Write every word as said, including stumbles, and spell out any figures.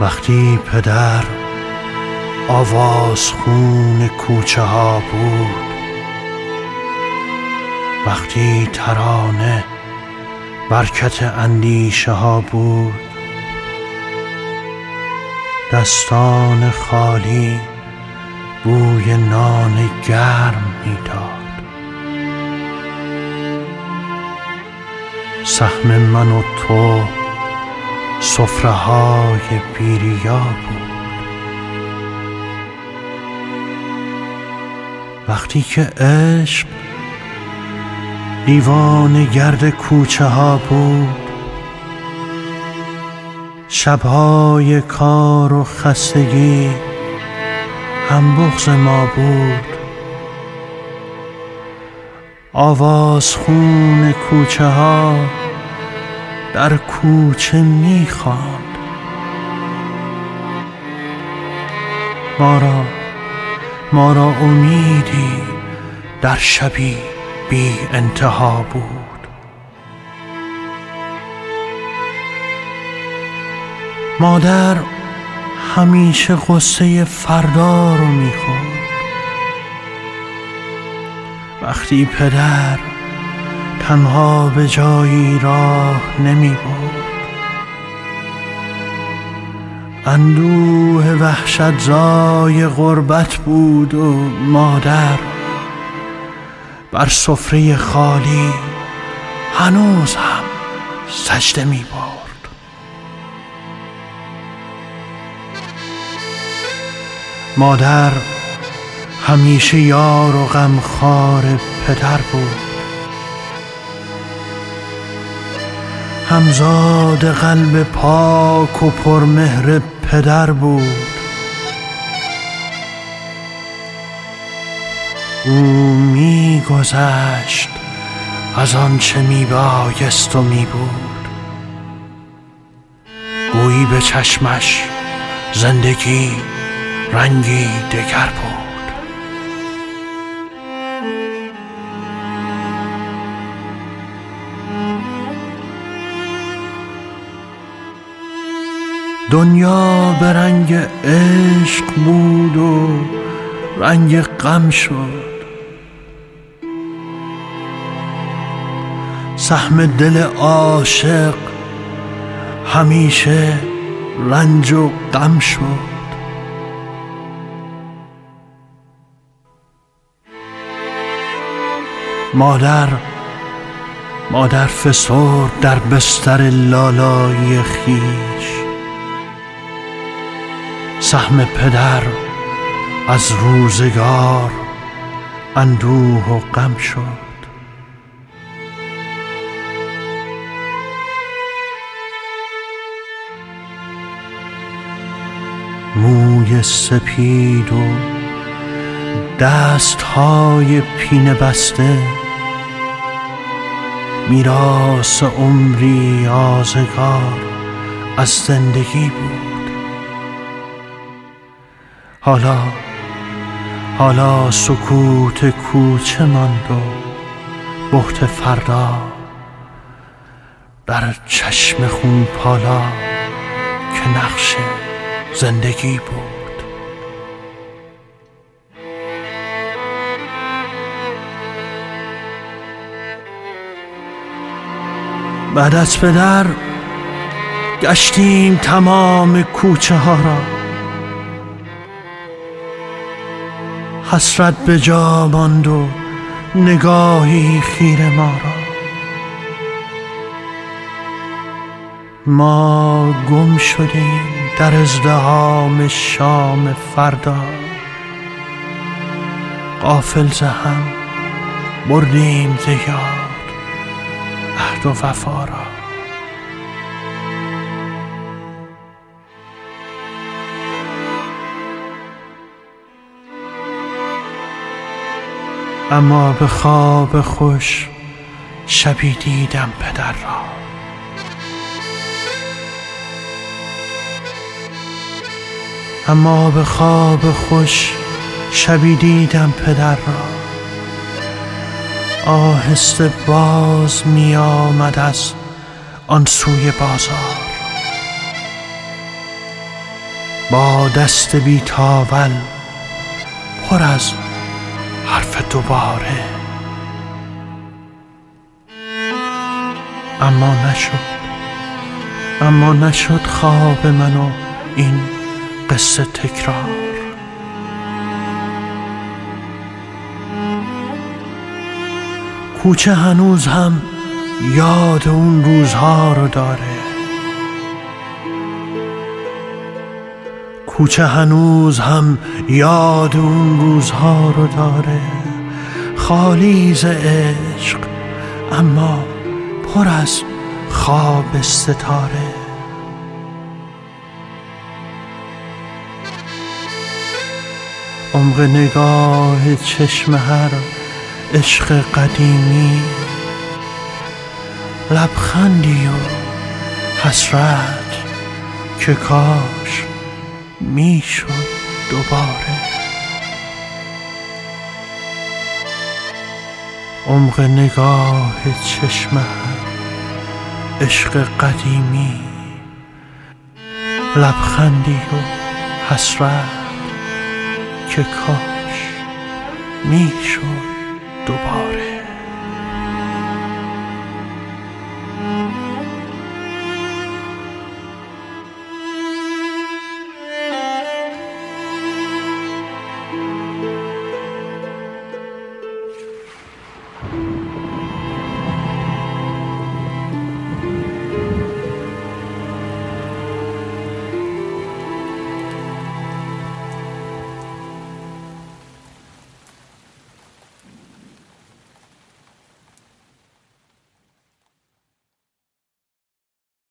وقتی پدر آواز خون کوچه ها بود، وقتی ترانه برکت اندیشه ها بود، دستان خالی بوی نان گرم میداد. سهم من و تو سفره های بیریا بود. وقتی که عشق دیوانه گرد کوچه ها بود، شبهای کار و خستگی هم بغض ما بود. آواز خون کوچه ها در کوچه می‌خواند. ما را ما را امیدی در شبی بی انتها بود. مادر همیشه غصه فردا رو می‌خورد. وقتی پدر تنها به جایی راه نمی برد، اندوه وحشت زای غربت بود و مادر بر سفره خالی هنوز هم سجده می برد. مادر همیشه یار و غمخوار پدر بود. همزاد قلب پاک و پرمهر پدر بود. او می گذشت از آنچه می بایست و می بود. گویی به چشمش زندگی رنگی دگر بود. دنیا به رنگ عشق بود و رنگ غم شد. سهم دل عاشق همیشه رنج و غم شد. مادر مادر فسرد در بستر لالایی خویش. سهم پدر از روزگار اندوه و غم شد. موی سپید و دستهای پینه بسته، میراث عمری آزگار از زندگی بود. حالا حالا سکوت کوچه ماند و بهت فردا در چشم خون پالا که نقش زندگی بود. بعد از پدر گشتیم تمام کوچه ها را. حسرت به جا ماند و نگاهی خیره ما را. ما گم شدیم در ازدحام شام فردا. غافل ز هم بردیم ز یاد عهد و وفا را. اما به خواب خوش شبی دیدم پدر را. اما به خواب خوش شبی دیدم پدر را. آهسته باز می آمد از آن سوی بازار. با دست بی تاول پر از حرف دوباره. اما نشد اما نشد خواب من و این قصه تکرار. کوچه هنوز هم یاد اون روزها رو داره، کوچه هنوز هم یاد اون روزها رو داره، خالی ز عشق اما پر از خواب ستاره. عمق نگاه چشم هر عشق قدیمی، لبخندی و حسرت که کاش میشد دوباره. عمق نگاه چشم هر عشق قدیمی، لبخندی و حسرت که کاش میشد دوباره.